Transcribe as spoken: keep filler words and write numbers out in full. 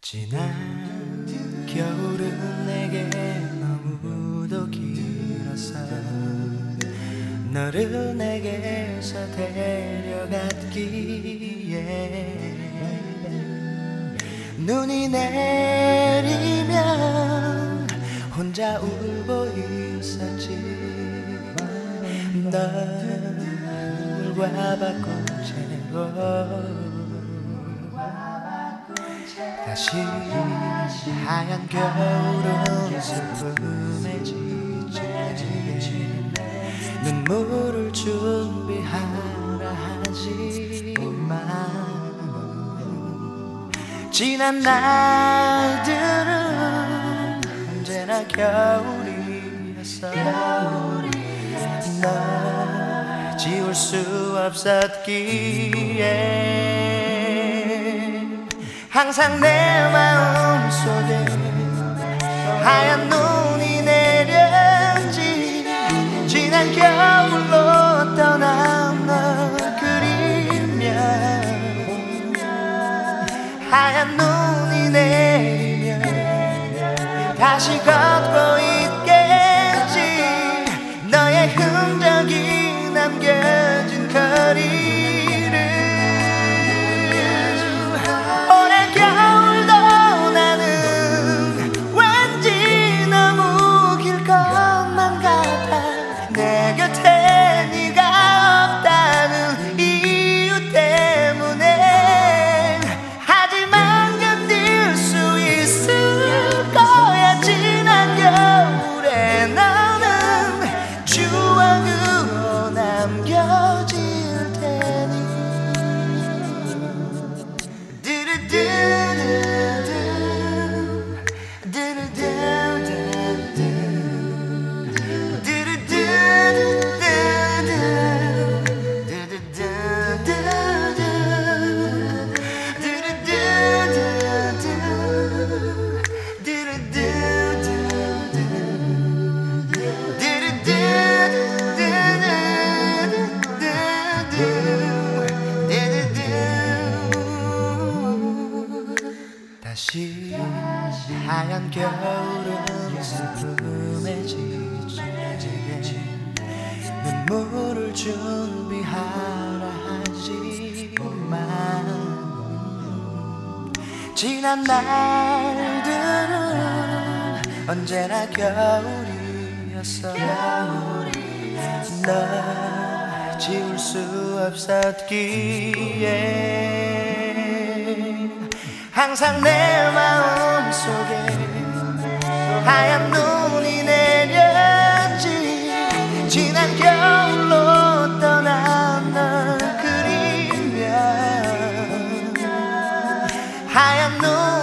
지난 겨울은 내게 너무도 길었어. 너를 내게서 데려갔기에 눈이 내리면 혼자 울고 있었지. 눈물과 벚꽃으로 다시 하얀 겨울은 슬픔에 지치네. 눈물을 준비하라 하지만 지난 날들은 언제나 겨울이었어. 널 지울 수 없었기에 항상 내 마음속에 하얀 눈이 내렸지. 지난 겨울로 떠난 널 그리며 하얀 눈이 내리면 다시 걷고 있겠지. 너의 흔적이 남겨진 거리를 다시 하얀 겨울은 슬픔에 지치네. 눈물을 준비하라 하지만 지난 날들은 언제나 겨울이었어. 널 지울 수 없었기에 항상 내 마음속에 하얀 눈이 내렸지. 지난 겨울로 떠난 널 그리며 하얀 눈